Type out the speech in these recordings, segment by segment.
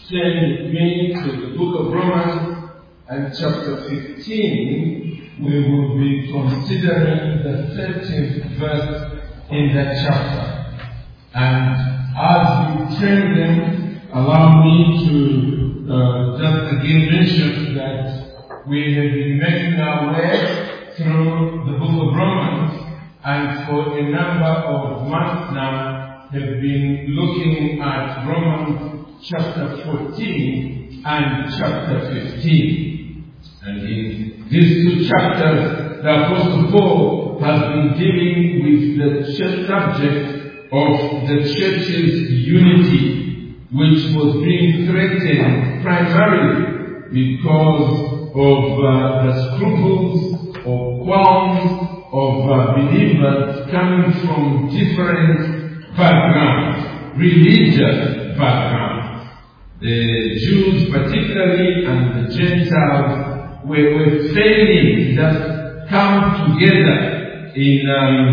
turn with me to the book of Romans and chapter 15, we will be considering the 13th verse in that chapter. And as we turn them, allow me to just again mention that we have been making our way through the book of Romans, and for a number of months now have been looking at Romans chapter 14 and chapter 15. And in these two chapters, the Apostle Paul has been dealing with the subject of the church's unity, which was being threatened primarily because of the scruples or qualms of believers coming from different backgrounds, religious backgrounds. The Jews particularly and the Gentiles were failing to just come together in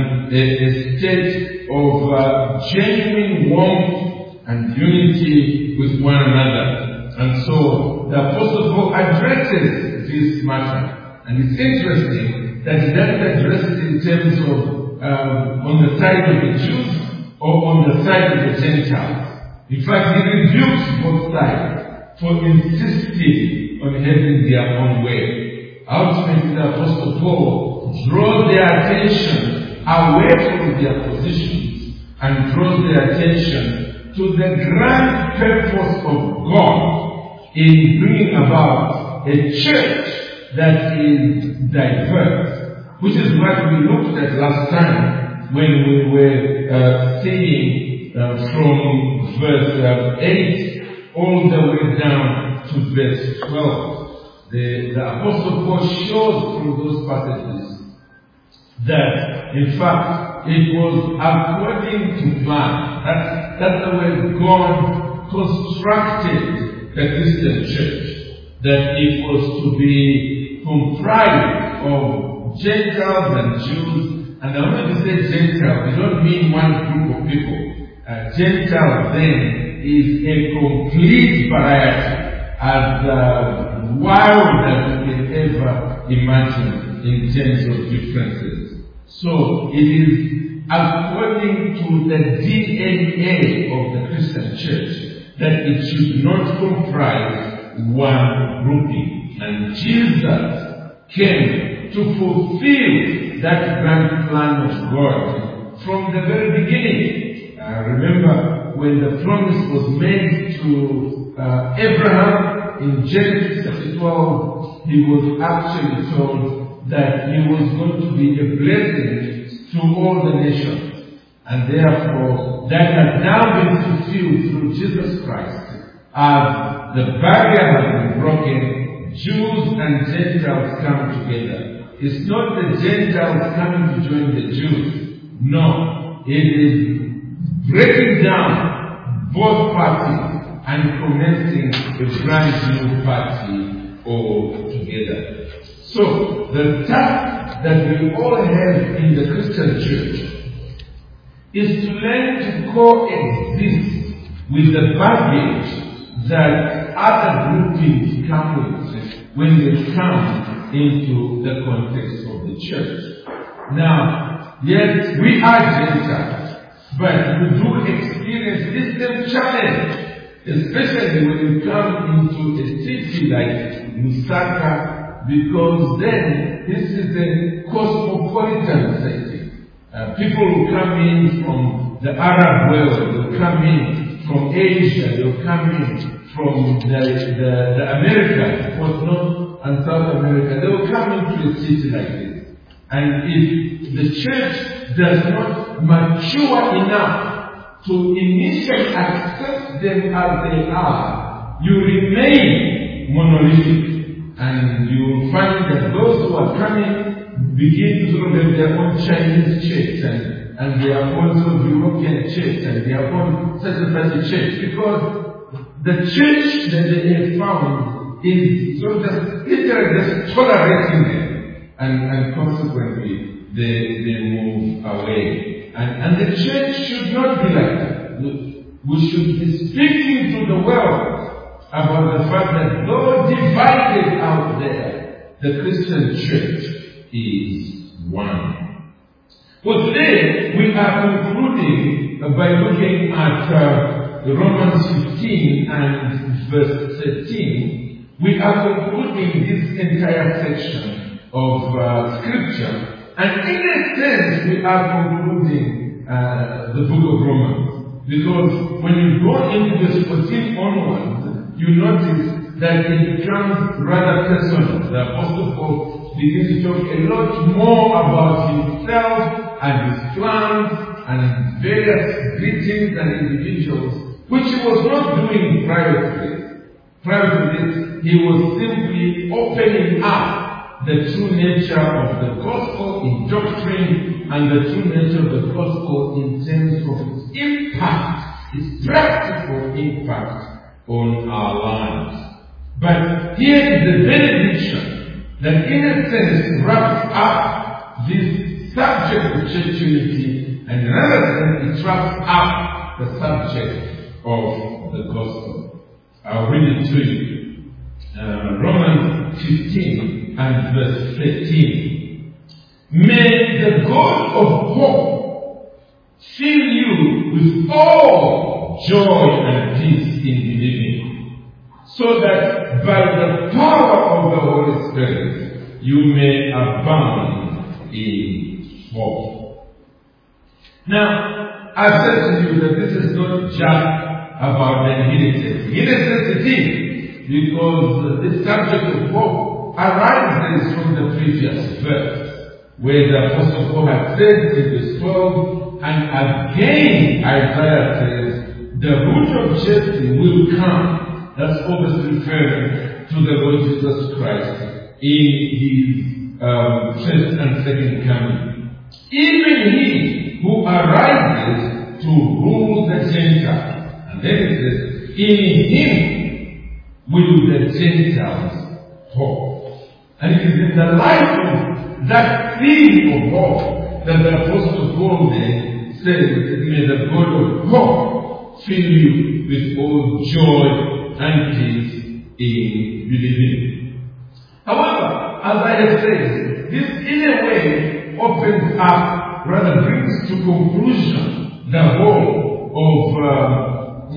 a state of genuine warmth and unity with one another. And so the Apostle Paul addresses this matter. And it's interesting that he doesn't address it in terms of on the side of the Jews or on the side of the Gentiles. In fact, he rebukes both sides for insisting on having their own way. Ultimately, the Apostle Paul draws their attention away from their positions and draws their attention to the grand purpose of God in bringing about a church that is diverse, which is what we looked at last time when we were seeing from verse 8 all the way down to verse 12. The Apostle Paul shows through those passages that, in fact, it was according to plan. That's the way God constructed the Christian church, that it was to be comprised of Gentiles and Jews. And I want to say Gentiles, we don't mean one group of people. Gentile then is a complete variety, as wild as you can ever imagine in terms of differences. So it is according to the DNA of the Christian church that it should not comprise one grouping. And Jesus came to fulfill that grand plan of God from the very beginning. Remember when the promise was made to Abraham in Genesis chapter 12, he was actually told that he was going to be a blessing to all the nations. And therefore, that has now been fulfilled through Jesus Christ. As the barrier has been broken, Jews and Gentiles come together. It's not the Gentiles coming to join the Jews. No, it is breaking down both parties and commencing a brand new party altogether. So, the task that we all have in the Christian church is to learn to coexist with the baggage that other groupings come with when they come into the context of the church. Now, yes, we are Gentiles, but we do experience this same challenge, especially when you come into a city like Lusaka, because then this is a cosmopolitan city. People will come in from the Arab world, they'll come in from Asia, they'll come in from the Americas, both North and South America. They will come into a city like this. And if the church does not mature enough to initially accept them as they are, you remain monolithic. And you will find that those who are coming begin to sort of have their own Chinese church and their own sort of European church and their own such and such a church, because the church that they have found is sort of just literally just tolerating them, and consequently they move away. And the church should not be like that. We should be speaking to the world about the fact that though divided out there, the Christian church is one. Well, today we are concluding by looking at Romans 15 and verse 13. We are concluding this entire section of Scripture. And in a sense, we are concluding the book of Romans. Because when you go into verse 14 onwards, you notice that it becomes rather personal. The Apostle Paul begins to talk a lot more about himself and his plans and various greetings and individuals, which he was not doing prior to this. Prior to this, he was simply opening up the true nature of the gospel in doctrine and the true nature of the gospel in terms of its impact, its practical impact on our lives. But here is the benediction that in a sense wraps up this subject of church unity, and in another sense it wraps up the subject of the gospel. I'll read it to you. Romans 15 and verse 13. May the God of hope fill you with all joy and peace in believing, so that by the power of the Holy Spirit you may abound in hope. Now, I said to you that this is not just about the inheritance. In a sense it is, because the subject of hope arises from the previous verse, where the Apostle Paul had said in verse 12, and again Isaiah says, the root of Jesse will come. That's obviously referring to the Lord Jesus Christ in his first and second coming. Even he who arises to rule the Gentiles. And then it says, in him will the Gentiles hope. And it is in the light of that theme of hope that the Apostle Paul then says, may the God of hope fill you with all joy and peace in believing. However, as I have said, this in a way opens up, rather brings to conclusion the whole of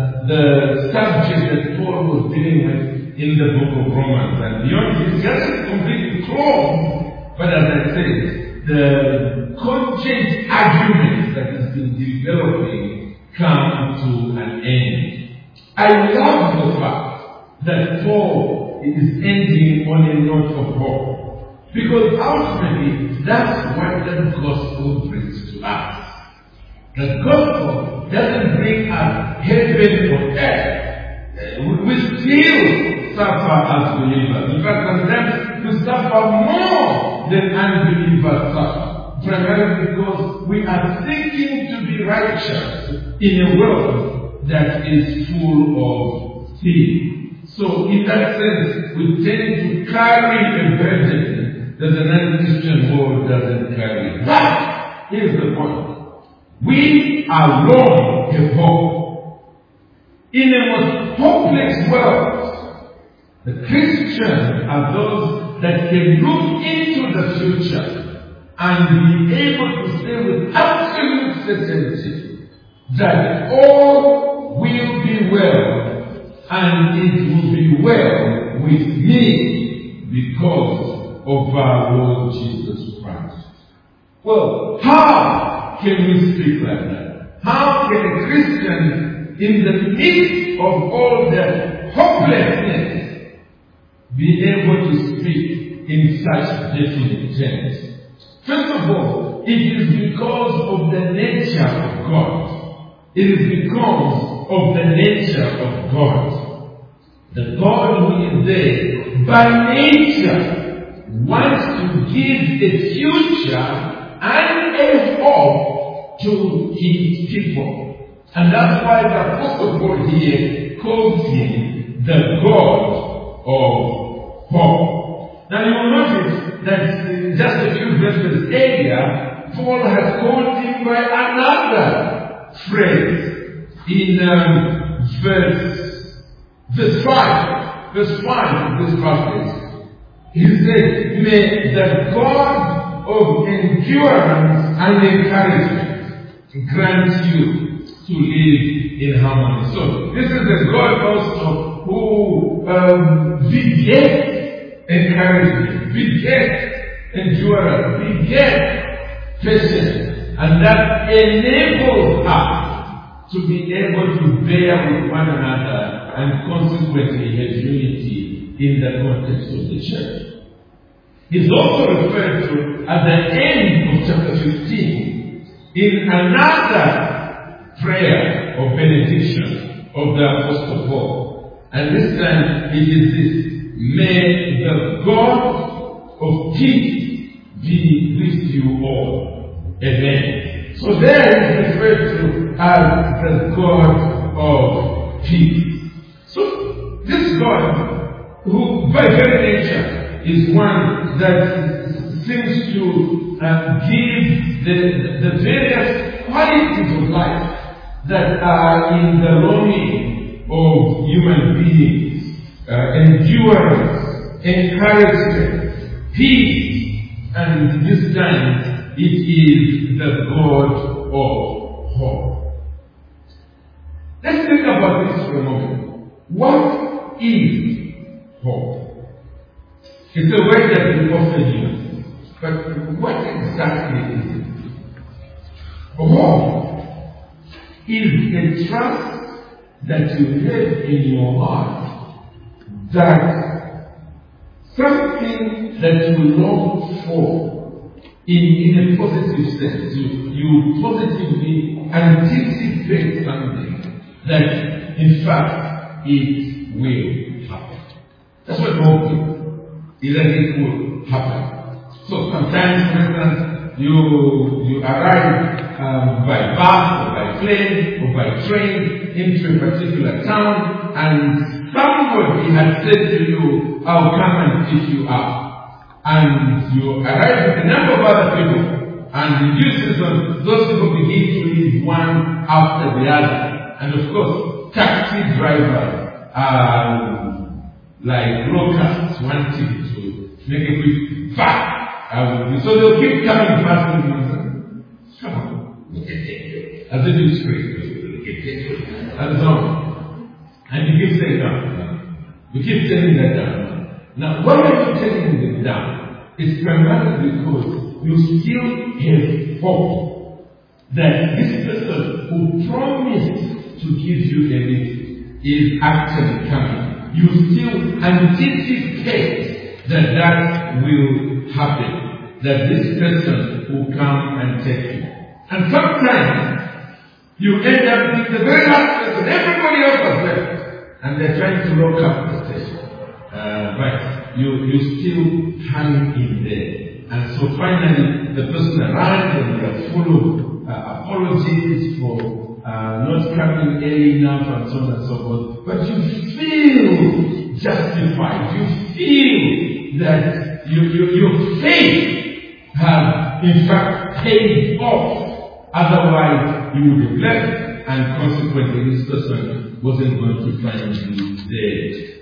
the subject that Paul was dealing with in the book of Romans. And beyond this, it doesn't completely close, but as I said, the cogent argument that has been developing come to an end. I love the fact that Paul is ending on a note of hope, because ultimately that's what the gospel brings to us. The gospel doesn't bring us heaven on earth. We still suffer as believers. In fact, sometimes we suffer more than unbelievers suffer. Primarily because we are seeking to be righteous in a world that is full of sin. So in that sense, we tend to carry a burden that the non-Christian world doesn't carry. But here's the point. We alone have hope. In a most hopeless world, the Christians are those that can look into the future and be able to say with absolute certainty that all will be well, and it will be well with me because of our Lord Jesus Christ. Well, how can we speak like that? How can a Christian, in the midst of all the hopelessness, be able to speak in such definite terms? First of all, it is because of the nature of God. It is because of the nature of God. The God who is there, by nature, wants to give a future and a hope to his people. And that's why the Apostle Paul here calls him the God of hope. Now you will notice that just a few verses earlier, Paul has called him by another phrase in Verse 5 of this passage. He said, may the God of endurance and encouragement grant you to live in harmony. So, this is the God also who begets encouragement, begets endurance, begets patience, and that enables us to be able to bear with one another and consequently have unity in the context of the church. He's also referred to at the end of chapter 15 in another prayer of benediction of the Apostle Paul. And this time it is this: may the God of peace be with you all. Amen. So there is referred to as the God of peace. So this God, who by very nature is one that seems to give the various qualities of life that are in the longing of human beings: endurance, encouragement, peace, and this time it is the God of hope. Let's think about this for a moment. What is hope? It's a word that we often use, but what exactly is it? Hope is a trust that you have in your heart that something that you long for in a positive sense, you positively anticipate something that in fact it will happen. That's what hope is. That it will happen. So sometimes, for instance, you arrive by bus or by plane or by train into a particular town, and somebody has said to you, I'll come and pick you up. And you arrive with a number of other people, and in due season, those people begin to leave one after the other. And of course, taxi drivers are like brokers wanting to make a quick buck. So they'll keep coming fast to you. Come on, look at it. As if it's free. Look at it. And so on. And you keep saying down. You keep telling that down. Now, why are you telling them down? It's primarily because you still have hope that this person who promised to give you a lift is actually coming. You still anticipate that will happen, that this person will come and take you. And sometimes you end up being the very last person. Everybody else has left, and they're trying to lock up the station. But you still hang in there. And so finally the person arrives and they are full of apologies for not coming early enough and so on and so forth. But you feel justified. You feel that your faith has in fact paid off. Otherwise you would have left, and consequently this person wasn't going to find you there.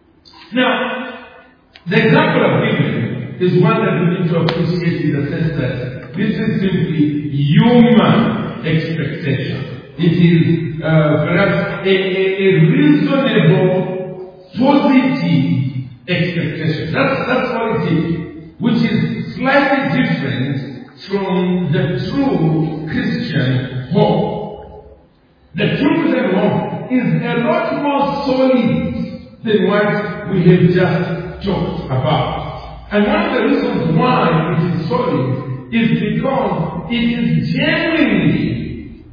Now, the example of giving is one that we need to appreciate in the sense that this is simply human expectation. It is perhaps a reasonable, positive expectation. That's what it is, which is slightly different from the true Christian hope. The true Christian hope is a lot more solid than what we have just talked about. And one of the reasons why it is solid is because it is genuinely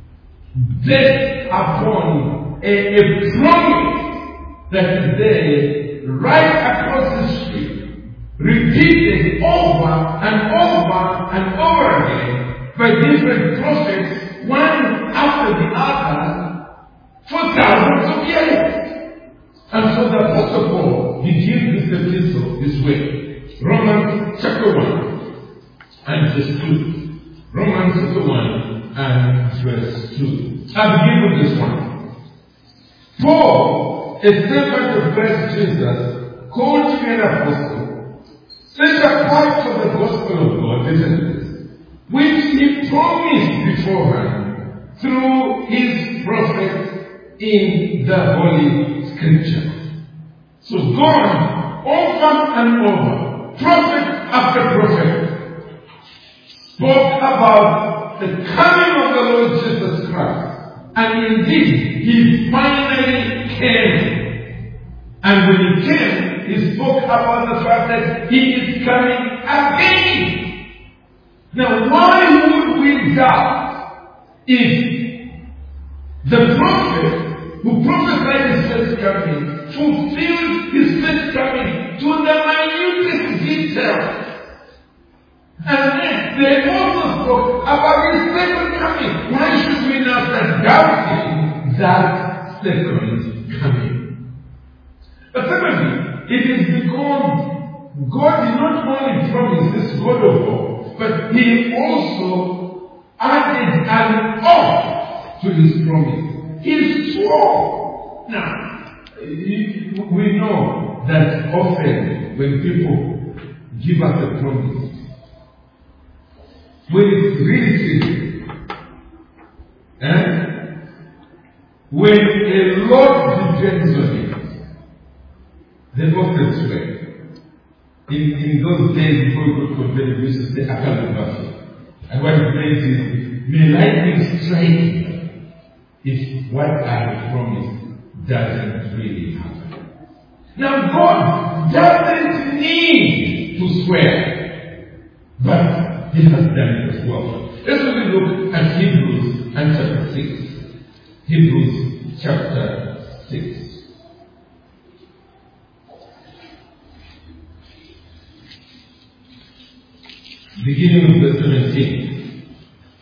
based upon a promise that is there right across the street, repeated over and over and over again by different prophets, one after the other, for thousands of years. And so the Apostle Paul begins this epistle this way. Romans chapter 1 and verse 2. Romans chapter 1 and verse 2. I begin with this one. Paul, a servant of Christ Jesus, called to be an apostle, set apart for the gospel of God, which he promised beforehand through his prophets in the Holy Scripture. So God, over and over, prophet after prophet, spoke about the coming of the Lord Jesus Christ. And indeed, he finally came. And when he came, he spoke about the fact that he is coming again. Now, why would we doubt if the prophet who prophesied his first coming fulfilled his first coming to the minutest detail? And then they also spoke about his second coming. Why should we not start doubting that second coming? But secondly, it is because God did not only promise this God of hope, but he also added an oath to his promise. He swore. Now, we know that often when people give us a promise, when it's really serious, when a lot depends on it, they often swear. In those days before we got converted, we used to say, I can't remember. And what it means is, may lightning strike if what I have promised doesn't really happen. Now God doesn't need to swear, but he has done it as well. Let's look at Hebrews and chapter 6. Hebrews chapter 6. Beginning of verse 17.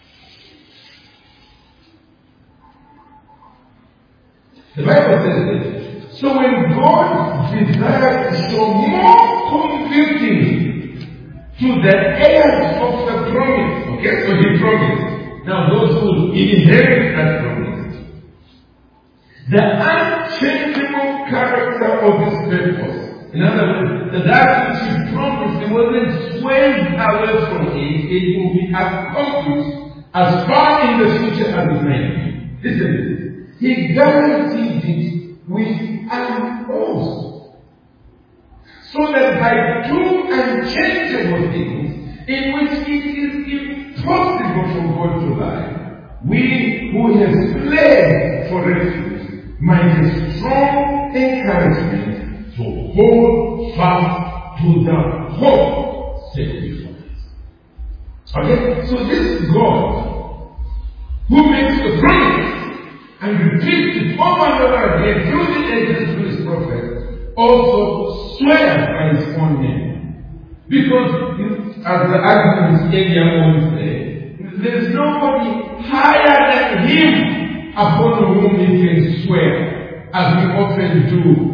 The Bible says this. So when God desired to show more convincingly to the heirs of the promise, okay, so he promised. Now those who inherit that promise, the unchangeable character of his purpose. In other words, that which he promised, he wasn't swayed away from it. It will be accomplished as far in the future as it may be. Listen, he guaranteed it with an oath. So that by two unchangeable things, in which it is impossible for God to lie, we who have fled for refuge might have strong encouragement to hold fast to the hope set before us. Okay? So this God who makes the promise and repeats it over and over again through the ages of his prophet also swears by his own name. Because as the arguments earlier on said, there is nobody higher than him upon whom he can swear, as we often do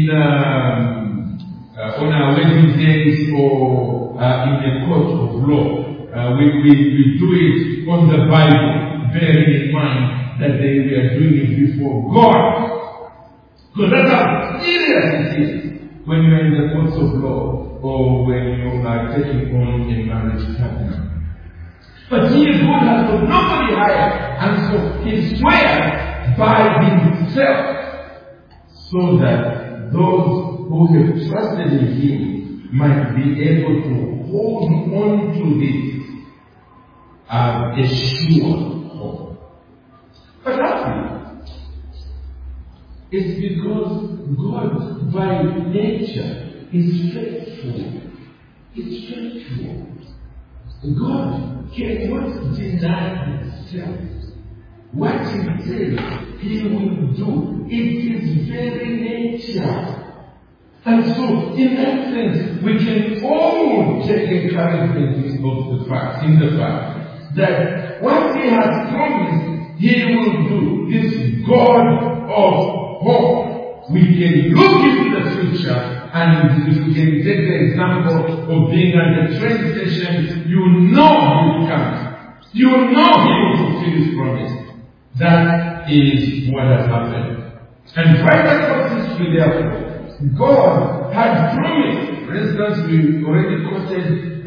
on our wedding days or in a court of law. We do it on the Bible, bearing in mind that we are doing it before God. Because that's how serious it is when you are in the courts of law or when you are taking on a marriage partner. But he is God has got nobody higher, and so he swears by himself, so that those who have trusted in him might be able to hold on to this as a sure hope. But lastly, it's because God by nature is faithful. It's faithful. God cannot deny himself. What he says he will do, it is very nature. And so, in that sense, we can all take encouragement in the fact that what he has promised, he will do. This God of hope. We can look into the future, and if we can take the example of being at the train station, you know he will come. You know he will fulfill his promise. That is what has happened. And right across his must be therefore. God had promised. For instance, we already quoted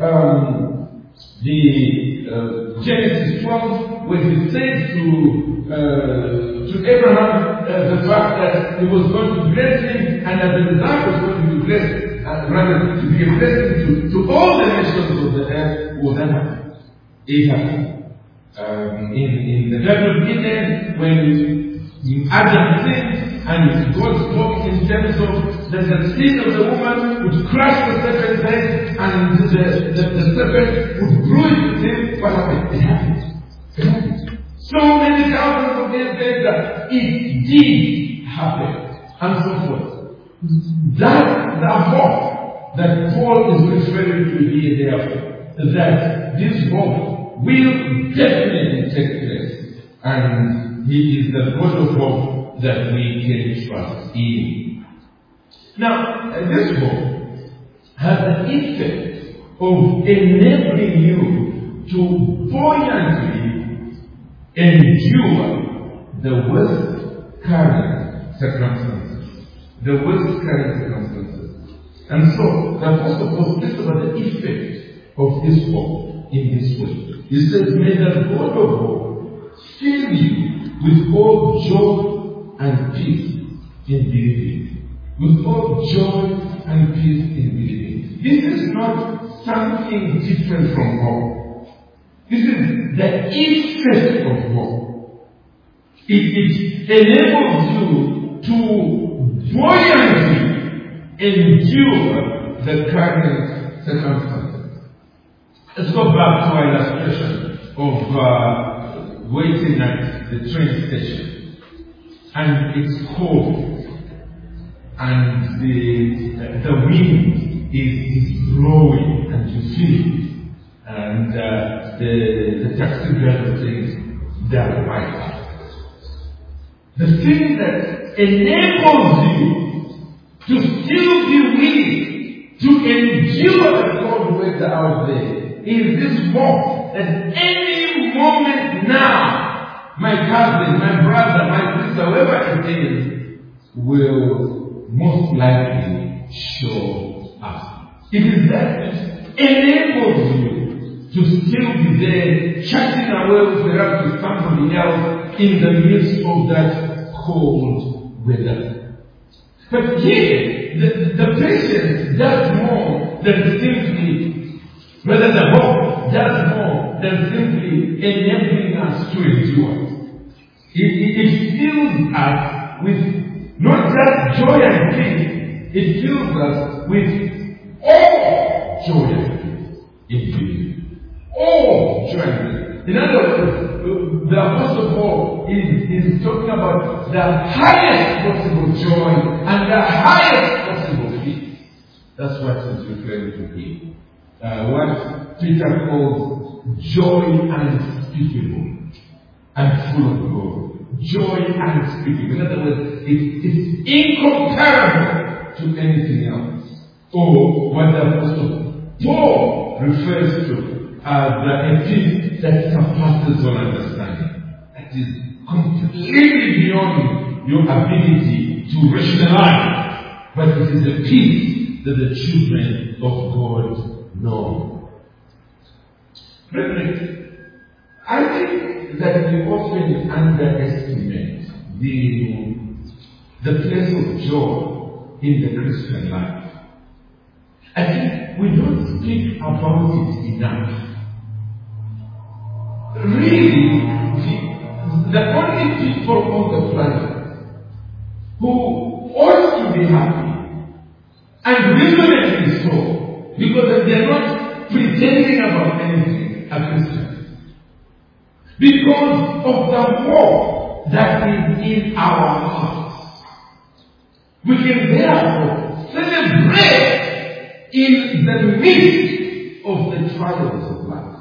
the Genesis 12, where he said to Abraham the fact that he was going to bless him, and as a result was going to be blessed, rather to be a blessing to all the nations of the earth. Will that happen? It happened. In the Garden of Eden, when Adam sinned, and God spoke in terms of that the seed of the woman would crush the serpent's head, and the serpent would bruise him. What happened? It happened. It happened. So many thousands of years later, it did happen, and so forth. That's the hope that Paul is referring to here, therefore, that this hope will definitely take place, and he is the God of hope that we can trust in. Now, this hope has the effect of enabling you to buoyantly endure the worst current circumstances. The worst current circumstances. And so, the Apostle Paul speaks about the effect of this hope in this way. He says, may the God of hope fill you with all joy and peace in believing. With all joy and peace in believing. This is not something different from hope. This is the effect of hope. It enables you to buoyantly endure the current circumstances. Let's go back to our illustration of waiting at the train station. And it's cold. And the wind is blowing and you feel it. And the taxi driver says, they're right. The thing that enables you to still be willing to endure the cold weather out there is this hope that any moment now, my cousin, my brother, my sister, whoever it is, will most likely show up. It is that enables you to still be there, chatting away perhaps with somebody else in the midst of that cold weather. But here, the patience does more than simply, rather the hope does more than simply enabling us to endure. It fills us with not just joy and peace, it fills us with all joy and peace in believing. All joy and peace. In other words, the Apostle Paul is talking about the highest possible joy and the highest possible peace. That's what he's referring to here. What Peter calls joy unspeakable and full of glory. Joy unspeakable. In other words, it's incomparable to anything else. Or what the Apostle Paul refers to as a peace that surpasses all understanding. That is completely beyond your ability to rationalize. But it is a peace that the children of God know. Brethren, I think that we often underestimate the place of joy in the Christian life. I think we don't speak about it enough. Really, the only people on the planet who ought to be happy, and reasonably so, because they are not pretending about anything, are Christians. Because of the hope that is in our hearts. We can therefore celebrate in the midst of the trials of life.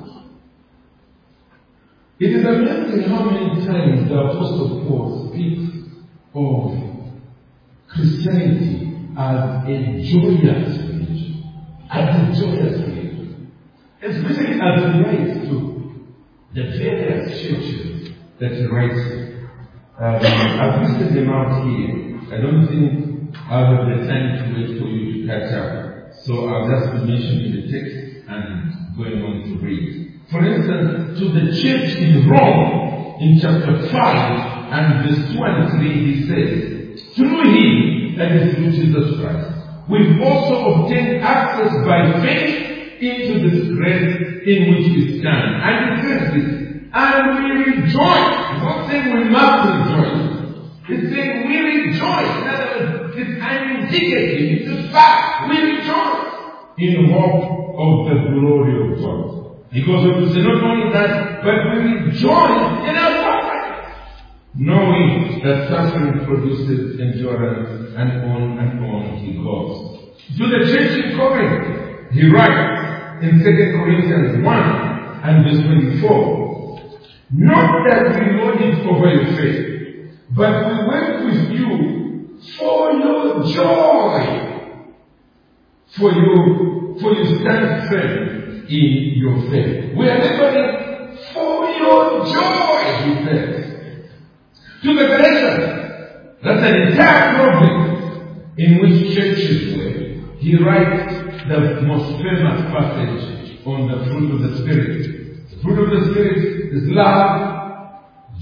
It is amazing how many times the Apostle Paul speaks of Christianity as a joyous religion. As a joyous religion. Especially as it relates to the various churches that he writes to. I've listed them out here. I don't think out of the time to wait for you to catch up. So I'll just be mentioning the text and going on to read. For instance, to the church in Rome, in chapter 5 and verse 2 and 3, he says, through him, that is through Jesus Christ, we've also obtained access by faith into this grace in which we stand. And he says this, and we rejoice. He's not saying we must rejoice. He's saying we rejoice. In other words, it's an indicative, it's a fact. We rejoice in hope of the glory of God. Because we say not only that, but we rejoice in our suffering, knowing that suffering produces endurance, and on he goes. To the church in Corinth, he writes in 2 Corinthians 1 and verse 24, not that we lord it over your faith, but we work with you for your joy. For you stand firm in your faith. We are laboring for your joy, he says. To the Galatians, that's an entire province in which churches were. He writes the most famous passage on the fruit of the Spirit. The fruit of the Spirit is love,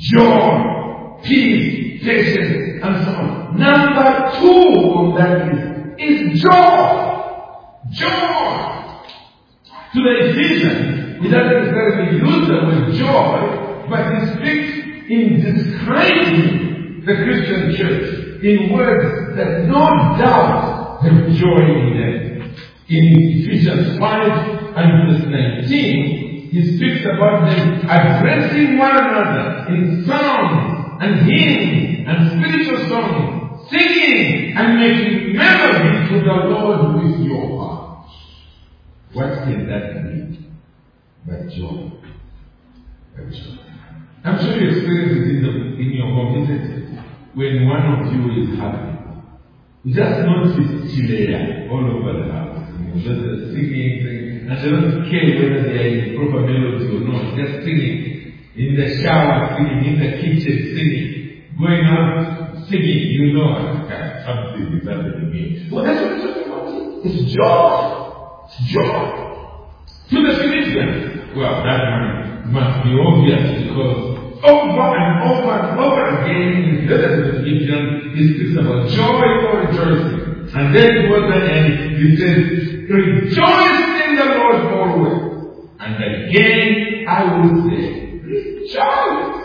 joy, peace, patience, and so on. Number 2 on that is joy. Joy. To the Ephesians, he doesn't necessarily use the word joy, but he speaks in describing the Christian church in words that no doubt have joy in them. In Ephesians 5 and verse 19, he speaks about them addressing one another in songs and hymns and spiritual songs, singing and making melody to the Lord with your heart. What can that mean? But joy. But joy. I'm sure you experience it in your community when one of you is happy. You just notice chilea all over the house. Just singing, and they don't care whether they are in proper melody or not. Just singing. In the shower singing, in the kitchen singing, going out singing. You know something is happening here. Well, that's what it's talking about. It's joy. Joy. To the Philippians, well, that must be obvious because over and over and over again in the letter to the Philippians, he speaks about joy or rejoicing. And then towards the end, he says, rejoice in the Lord always. And again, I will say, rejoice.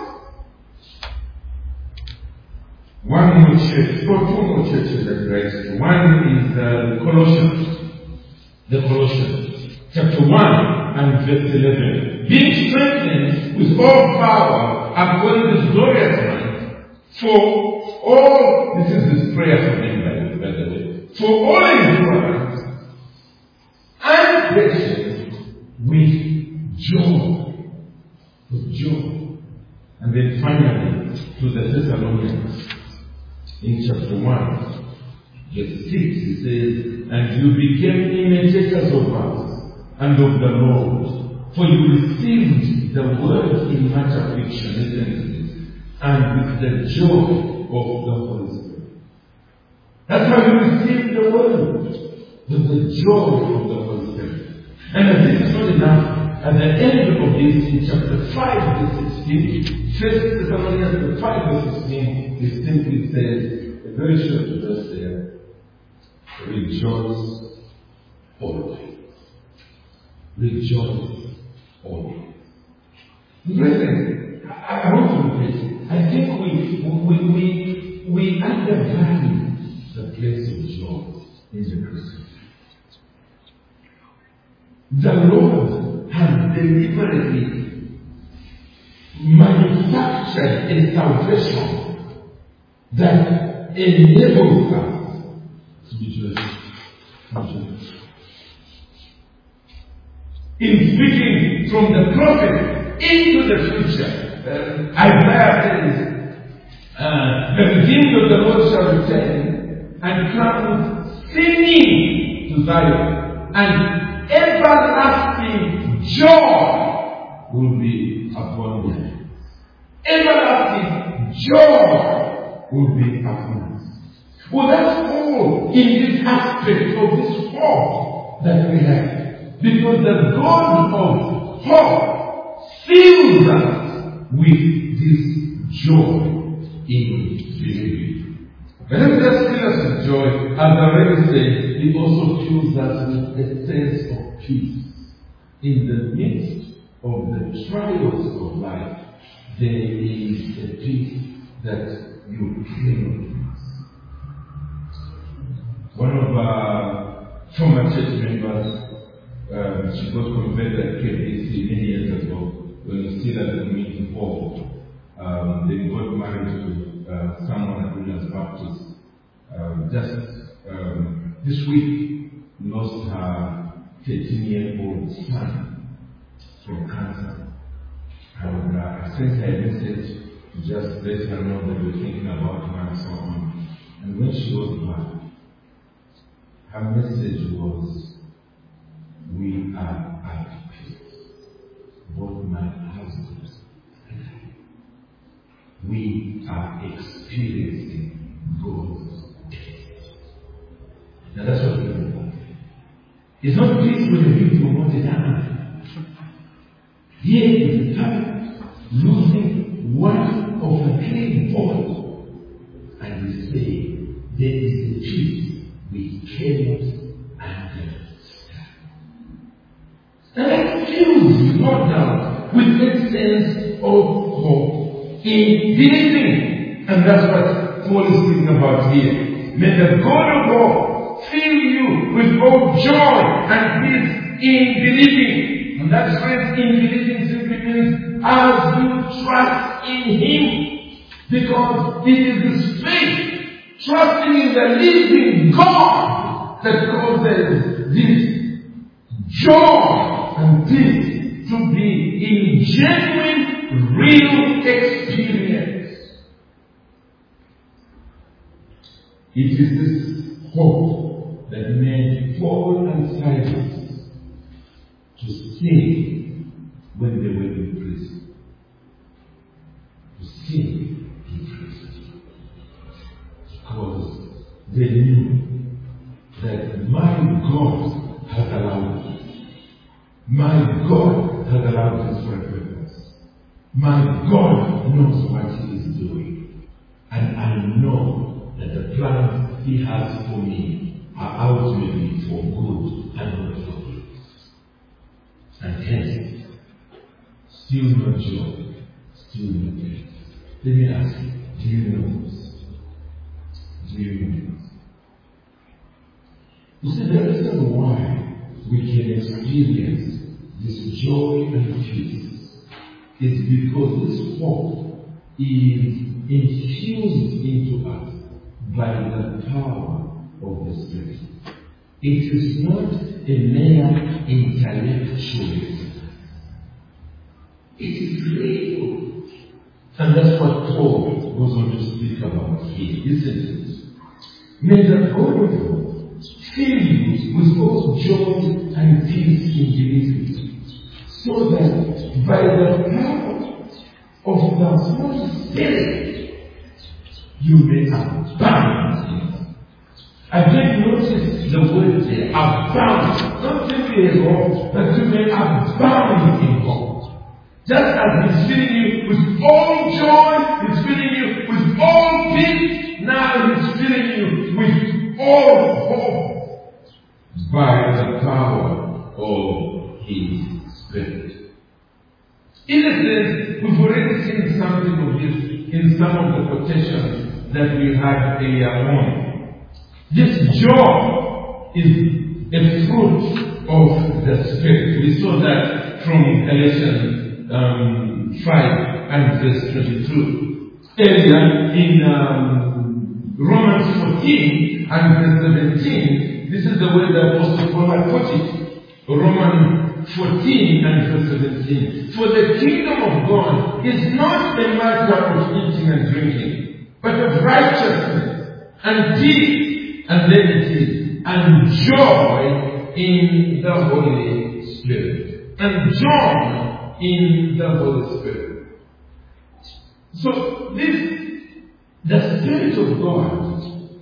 One more church, or 2 more churches that writes to. One is Colossians. The Colossians, chapter 1 and verse 11. Being strengthened with all power according to His glorious might, for all, this is His prayer for them, by the way, for all endurance and patience with joy. With joy. And then finally, to the Thessalonians, in chapter 1. Verse 6, he says, and you became imitators of us and of the Lord, for you received the word in much affliction, isn't it? And with the joy of the Holy Spirit. That's how you received the word, with the joy of the Holy Spirit. And as this is not enough, at the end of this, in chapter 5, verse 16, 1 Thessalonians 5, verse 16, it simply says, a very short verse there, rejoice always. Rejoice always. Brethren, I want to repeat. I think we undervalue the place of joy in the Christian. The Lord has deliberately manufactured a salvation that enables us. In speaking from the prophet into the future, Isaiah says, the redeemed of the Lord shall return and come singing to Zion, and everlasting joy will be upon them. Everlasting joy will be upon us. Well, that's all in this aspect of this hope that we have. Because the God of hope fills us with this joy in believing. But let me just fill us with joy. As I already said, it also fills us with a sense of peace. In the midst of the trials of life, there is a peace that you cannot lose. One of our former church members, she got converted at KBC many years ago when we were still at the community hall. They got married to someone at Williams Baptist. This week, lost her 13-year-old son from cancer. And I sent her a message to just let her know that we were thinking about her and so on. And when she was back, her message was, we are at peace. Both my husband and I. We are experiencing God's peace. Now that's what we're about. It's not peace when the people want it happen. Here is the time losing one of the clean bond. And we say, there is a peace we cannot understand. And that fills you, no doubt, with a sense of hope in believing. And that's what Paul is speaking about here. May the God of hope fill you with both joy and peace in believing. And that phrase in believing simply means as you trust in Him. Because it is the faith, trusting in the living God, that causes this joy and peace to be in genuine, real experience. It is this hope that made Paul and Silas to sing when they were in prison. To sing in prison. Because they knew that my God has allowed this. My God has allowed this for a purpose. My God knows what He is doing. And I know that the plans He has for me are ultimately for good and not for evil. And hence, still no joy, still no peace. Let me ask you, do you know this? Do you know this? You see, the reason why we can experience this joy and peace is because this hope is infused into us by the power of the Spirit. It is not a mere intellectualism. It is real. And that's what Paul goes on to speak about here, isn't it? May the God of hope fill you with both joy and peace in believing, so that by the power of the Holy Spirit you may abound in hope. Again, notice the word there, abound. Not simply a hope, but you may abound in hope. Just as He's filling you with all joy, He's filling you with all peace, now He's filling you with all hope by the power of His Spirit. In a sense, we've already seen something of this in some of the quotations that we had earlier on. This joy is a fruit of the Spirit. We saw that from Galatians 5 and verse 22. Earlier in Romans 14 and verse 17, this is the way the Apostle Paul had put it. Romans 14 and verse 17. For the kingdom of God is not a matter of eating and drinking, but of righteousness and peace and liberty and joy in the Holy Spirit. And joy in the Holy Spirit. So the Spirit of God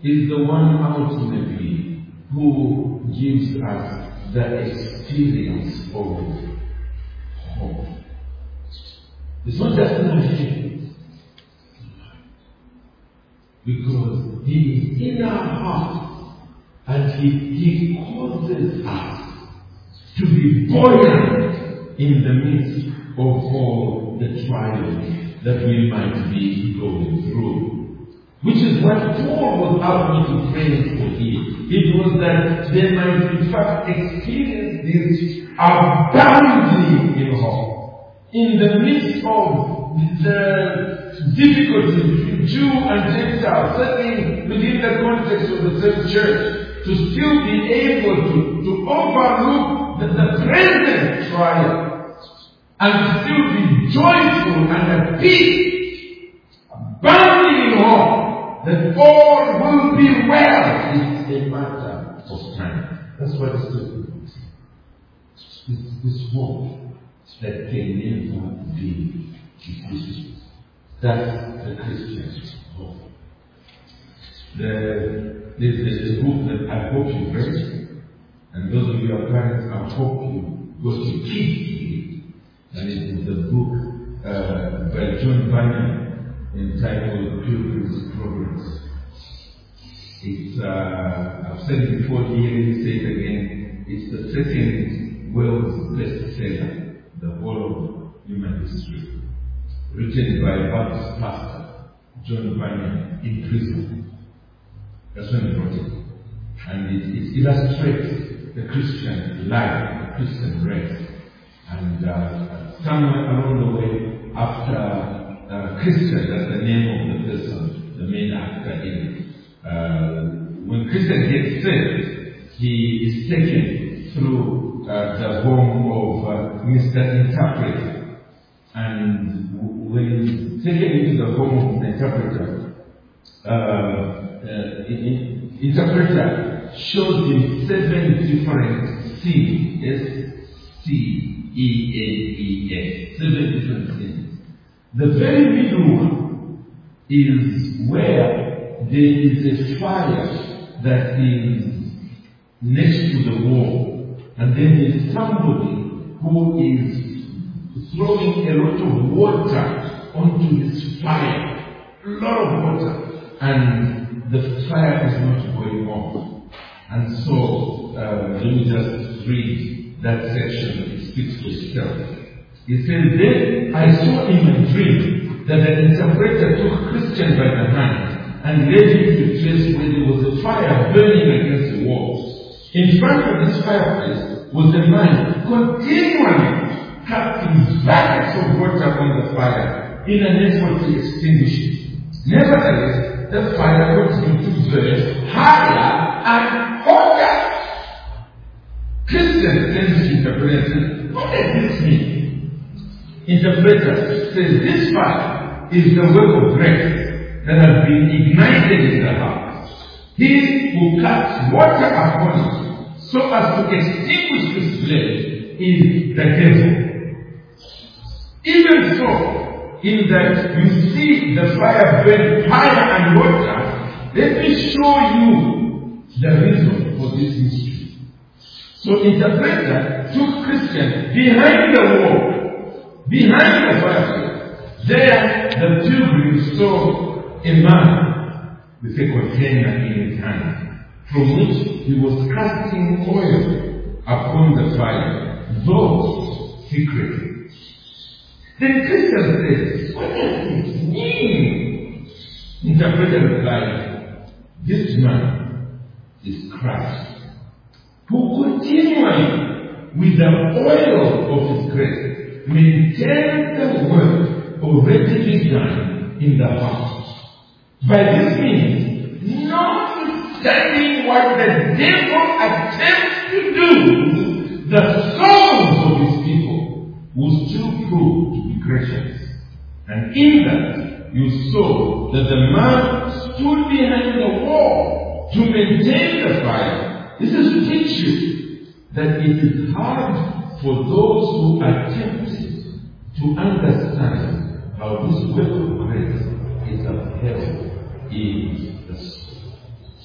is the one ultimately who gives us the experience of hope. It's not just an idea, because He is in our heart, and He causes us to be buoyant in the midst of all the trials that we might be going through. Which is what Paul was asking to pray for here. It was that they might in fact experience this abounding in hope. In the midst of the difficulties between Jew and Gentile, certainly within the context of the same church, to still be able to overlook the present trial and still be joyful and at peace, abounding in hope that all will be well. It's a matter of time. That's what it's doing. This hope that can never be defeated. That's the Christian's hope. There's a book that I hope you read, and those of you who are parents, I hope you go to kids read. And it is the book by John Bunyan entitled Pilgrim's Progress. It's, I've said it before here, say it again, it's the second world's bestseller, the whole of human history. Written by a Baptist pastor, John Bunyan, in prison. That's when he wrote it. And it illustrates the Christian life, the Christian race. And somewhere along the way, after Christian, that's the name of the person, the main actor in it. When Christian gets saved, he is taken through the home of Mr. Interpreter. And when he's taken into the home of the interpreter, interpreter shows him 7 different scenes. S-C-E-N-E-S. 7 different scenes. The very middle one is where there is a fire that is next to the wall, and then there is somebody who is throwing a lot of water onto this fire. A lot of water. And the fire is not going on. And so, let me just read that section. It speaks for itself. It says, then I saw in a dream that the interpreter took Christian by the hand and led him to a place where there was a fire burning against the walls. In front of this fireplace was a man continually casting buckets of water on the fire in an effort to extinguish it. Nevertheless, the fire continued to burn higher and hotter. Christian then the interpreter, what does this mean? Interpreter says this fire is the work of grace that has been ignited in the heart. He who casts water upon it so as to extinguish this flame is the devil. Even so, in that you see the fire burn higher and hotter, let me show you the reason for this mystery. So interpreter took Christian behind the wall, behind the fireplace. There the pilgrim saw a man with a container in his hand, from which he was casting oil upon the fire, though secretly. Then Christian says, what does this mean? Interpreter replied, this man is Christ, who continually, with the oil of his grace, maintains the work already begun in the heart. By this means, notwithstanding what the devil attempts to do, the souls of his people will still prove to be gracious. And in that, you saw that the man stood behind the wall to maintain the fire. This is to teach you that it is hard for those who are tempted to understand how this work of grace is upheld in the soul.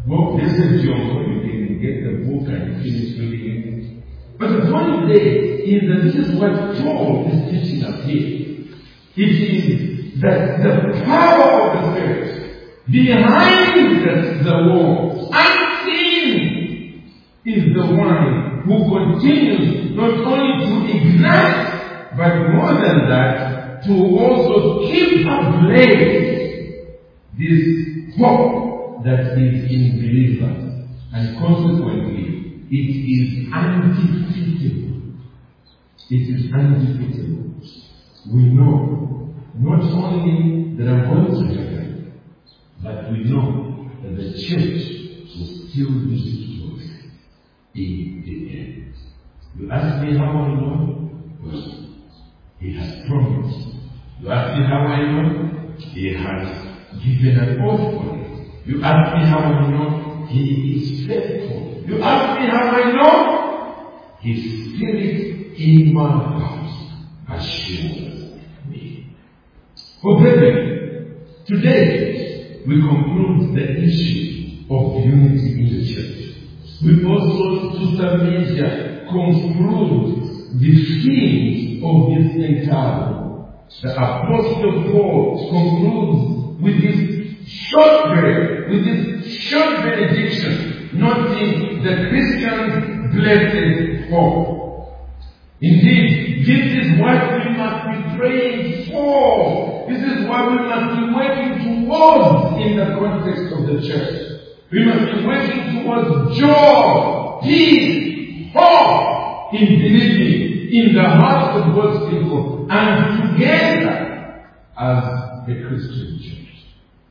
Well, blessed John, you can get the book and finish reading it. But the point there is that this is what Paul is teaching us here. It is that the power of the Spirit behind the wall, unseen, is the one who continues not only to ignite, but more than that, to also keep ablaze this hope that is in believers. And consequently, it is undefeatable. It is undefeatable. We know not only that I'm going to heaven, but we know that the church will still be victorious in the end. You ask me how I know? Well, He has promised. You ask me how I know? He has given an oath for it. You ask me how I know? He is faithful. You ask me how I know? His Spirit in my heart assures me. Oh, brethren, today we conclude the issue of unity in the church. We also, to some measure, conclude the theme of this entire. The Apostle Paul concludes with this short prayer, with this short benediction, noting the Christian's blessed hope. Indeed, this is what we must be praying for. This is what we must be working towards in the context of the church. We must be working towards joy, peace, hope in believing in the hearts of God's people and together as a Christian church.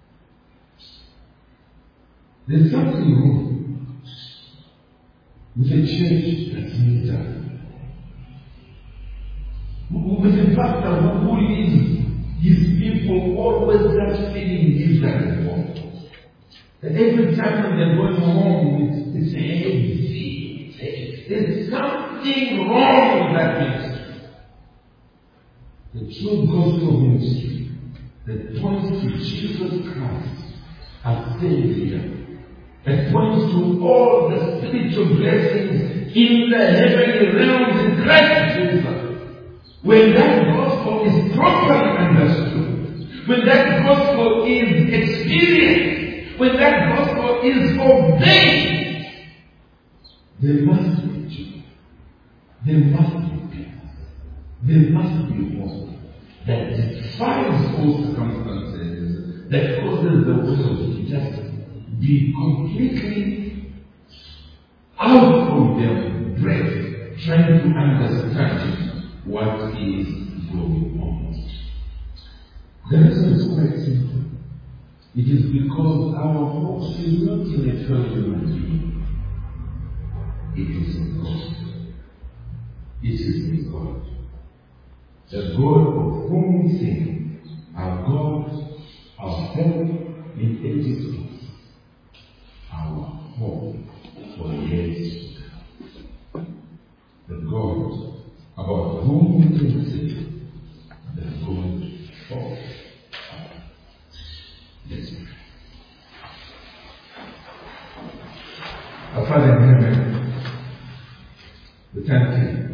There's something wrong with a church that's military. With the pastor who leads his people always start feeling miserable. That every time they're going home, it's heavy. There's something wrong with that ministry. The true gospel ministry that points to Jesus Christ as Savior, that points to all the spiritual blessings in the heavenly realms in Christ Jesus. When that gospel is properly understood, when that gospel is experienced, when that gospel is obeyed, there must be joy. There must be peace. There must be hope that defies all circumstances, that causes the world to just be completely out of their breath, trying to understand what is going on. The reason is quite simple. It is because our hope is not in a fellow human being. It is in God. It is in God. The God of whom we sing, our God, our help in ages, our hope for years. The God about whom we can sing, the God of us. Let's pray. Our Father in heaven, we thank you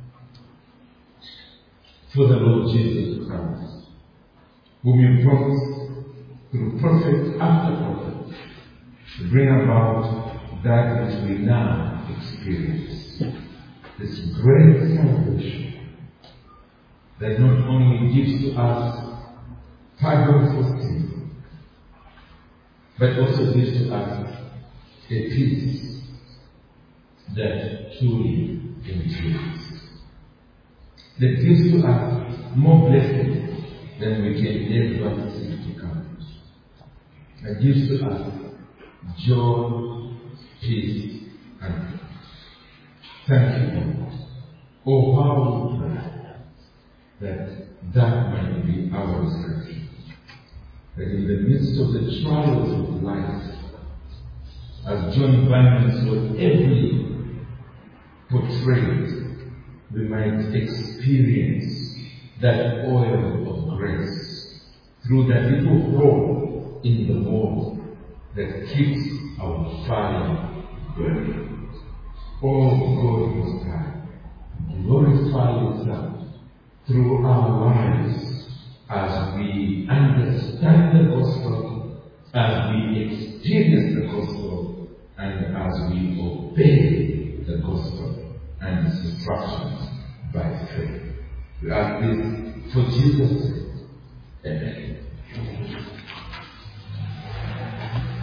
for the Lord Jesus Christ, whom you promised through prophet after prophet to bring about that which we now experience. This great salvation that not only gives to us pardon for sin, but also gives to us a peace that truly endures. That gives to us more blessings than we can ever seek to count. That gives to us joy, peace, and peace. Thank you, Lord. Oh, how we pray that might be our reception. That in the midst of the trials of life, as John Bunyan so ably portrayed, we might experience that oil of grace through that little hole in the wall that keeps our fire burning. Oh God Most High, glorify yourself through our lives as we understand the gospel, as we experience the gospel, and as we obey the gospel and its instructions by faith. We ask this for Jesus' sake. Amen.